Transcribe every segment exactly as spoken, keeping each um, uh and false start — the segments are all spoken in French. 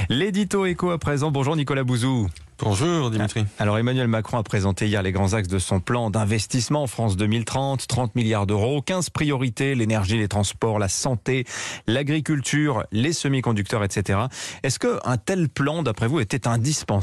L'édito éco à présent. Bonjour Nicolas Bouzou. Bonjour Dimitri. Alors Emmanuel Macron a présenté hier les grands axes de son plan d'investissement France deux mille trente, trente milliards d'euros, quinze priorités, l'énergie, les transports, la santé, l'agriculture, les semi-conducteurs, et cetera. Est-ce qu'un tel plan, d'après vous, était indispensable ?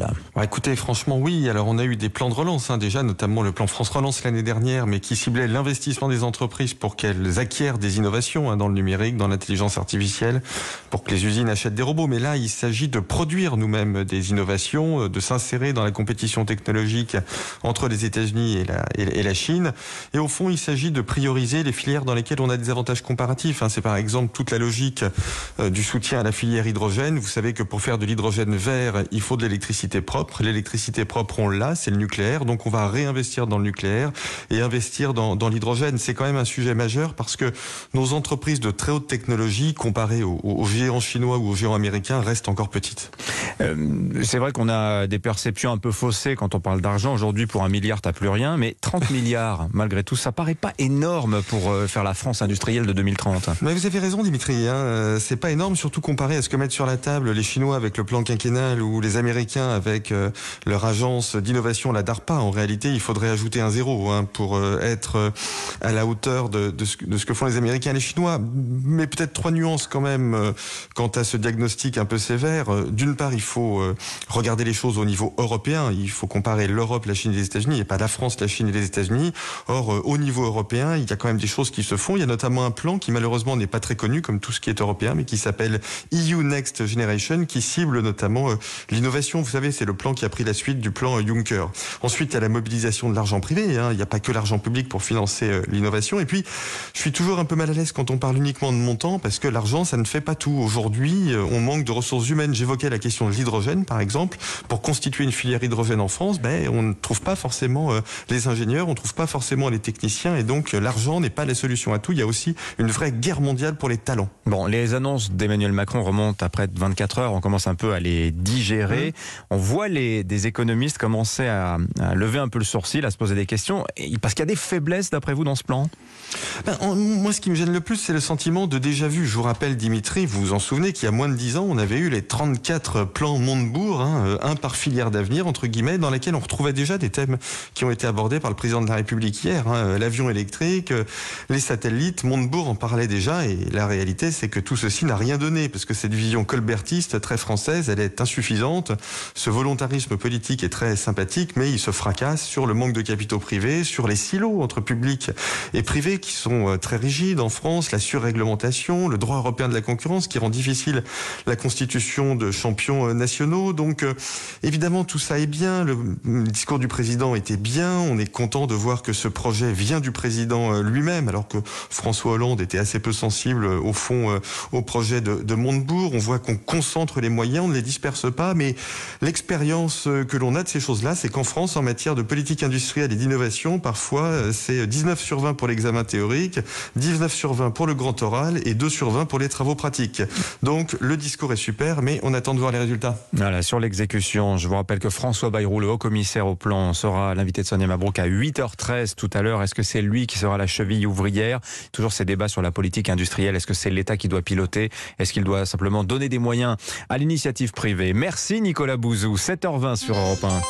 Bah, écoutez, franchement oui, alors on a eu des plans de relance hein, déjà, notamment le plan France Relance l'année dernière, mais qui ciblait l'investissement des entreprises pour qu'elles acquièrent des innovations hein, dans le numérique, dans l'intelligence artificielle, pour que les usines achètent des robots. Mais là, il s'agit de produire nous-mêmes des innovations, de s'insérer dans la compétition technologique entre les États-Unis et la, et, et la Chine. Et au fond, il s'agit de prioriser les filières dans lesquelles on a des avantages comparatifs. C'est par exemple toute la logique euh, du soutien à la filière hydrogène. Vous savez que pour faire de l'hydrogène vert, il faut de l'électricité propre. L'électricité propre, on l'a, c'est le nucléaire. Donc on va réinvestir dans le nucléaire et investir dans, dans l'hydrogène. C'est quand même un sujet majeur parce que nos entreprises de très haute technologie, comparées aux, aux géants chinois ou aux géants américains, restent encore petites. Euh, c'est vrai qu'on a des perceptions un peu faussées quand on parle d'argent. Aujourd'hui, pour un milliard, t'as plus rien. Mais trente milliards, malgré tout, ça paraît pas énorme pour faire la France industrielle de deux mille trente. Mais vous avez raison, Dimitri. Hein. C'est pas énorme, surtout comparé à ce que mettent sur la table les Chinois avec le plan quinquennal ou les Américains avec euh, leur agence d'innovation, la DARPA. En réalité, il faudrait ajouter un zéro hein, pour euh, être euh, à la hauteur de, de, ce, de ce que font les Américains et les Chinois. Mais peut-être trois nuances quand même euh, quant à ce diagnostic un peu sévère. D'une part, il faut euh, regarder les choses au niveau européen. Il faut comparer l'Europe, la Chine et les États-Unis, et pas la France, la Chine et les États-Unis. Or, euh, au niveau européen, il y a quand même des choses qui se font. Il y a notamment un plan qui malheureusement n'est pas très connu, comme tout ce qui est européen, mais qui s'appelle E U Next Generation, qui cible notamment euh, l'innovation. Vous savez, c'est le plan qui a pris la suite du plan euh, Juncker. Ensuite, il y a la mobilisation de l'argent privé. Hein. Il n'y a pas que l'argent public pour financer euh, l'innovation. Et puis, je suis toujours un peu mal à l'aise quand on parle uniquement de montant, parce que l'argent, ça ne fait pas tout. Aujourd'hui, euh, on manque de ressources humaines. J'évoquais la question de l'hydrogène, par exemple. Pour constituer une filière hydrogène en France, ben, on ne trouve pas forcément euh, les ingénieurs, on ne trouve pas forcément les techniciens, et donc euh, l'argent n'est pas la solution à tout. Il y a aussi une vraie guerre mondiale pour les talents. Bon, les annonces d'Emmanuel Macron remontent à près de vingt-quatre heures, on commence un peu à les digérer. Mmh. On voit les, des économistes commencer à, à lever un peu le sourcil, à se poser des questions, et, parce qu'il y a des faiblesses d'après vous dans ce plan ? Ben, en, moi, ce qui me gêne le plus, c'est le sentiment de déjà-vu. Je vous rappelle, Dimitri, vous vous en souvenez qu'il y a moins de dix ans, on avait eu les trente-quatre plans Montebourg, hein, un par filière d'avenir, entre guillemets, dans lesquels on retrouvait déjà des thèmes qui ont été abordés par le président de la République hier. Hein, l'avion électrique, les satellites, Montebourg en parlait déjà, et la réalité, c'est que tout ceci n'a rien donné, parce que cette vision colbertiste, très française, elle est insuffisante. Ce volontarisme politique est très sympathique, mais il se fracasse sur le manque de capitaux privés, sur les silos entre public et privé qui sont très rigides en France, la surréglementation, le droit européen de la concurrence qui rend difficile la constitution de champions nationaux. Donc euh, évidemment tout ça est bien, le, le discours du président était bien, on est content de voir que ce projet vient du président lui-même, alors que François Hollande était assez peu sensible au fond euh, au projet de, de Montebourg. On voit qu'on concentre les moyens, on ne les disperse pas, mais l'expérience que l'on a de ces choses-là, c'est qu'en France, en matière de politique industrielle et d'innovation, parfois c'est dix-neuf sur vingt pour l'examen théorique, dix-neuf sur vingt pour le grand oral et deux sur vingt pour les travaux pratiques. Donc le discours est super, mais on attend de voir les résultats. Voilà, sur l'exécution, je vous rappelle que François Bayrou, le haut-commissaire au plan, sera l'invité de Sonia Mabrouk à huit heures treize tout à l'heure. Est-ce que c'est lui qui sera la cheville ouvrière ? Toujours ces débats sur la politique industrielle. Est-ce que c'est l'État qui doit piloter ? Est-ce qu'il doit simplement donner des moyens à l'initiative privée ? Merci Nicolas Bouzou, sept heures vingt sur Europe un.